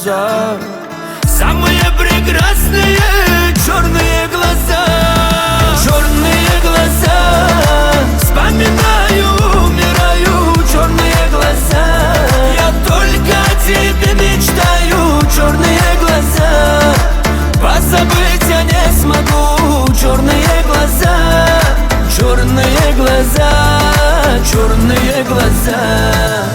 глаза, самые прекрасные черные глаза. Черные глаза, вспоминаю, умираю, черные глаза. Я только о тебе мечтаю, черные глаза. Позабыть я не смогу, черные глаза. Черные глаза, черные глаза.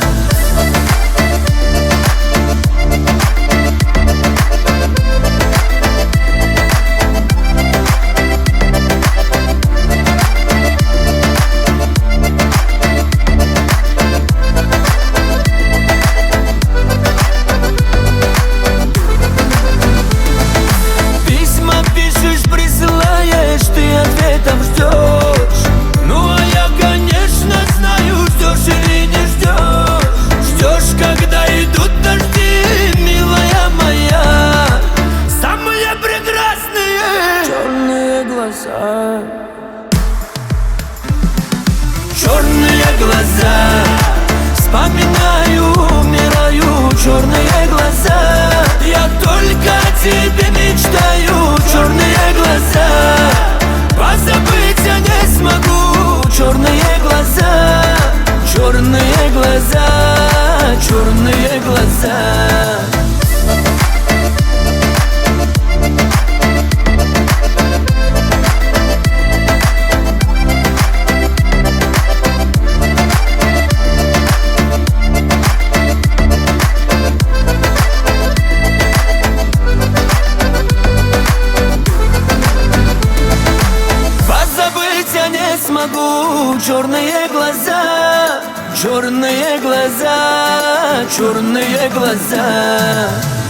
Черные глаза, вспоминаю, умираю, черные глаза. Я только о тебе мечтаю, черные глаза. Позабыть я не смогу, черные глаза. Черные глаза, черные глаза. Черные глаза, черные глаза, черные глаза.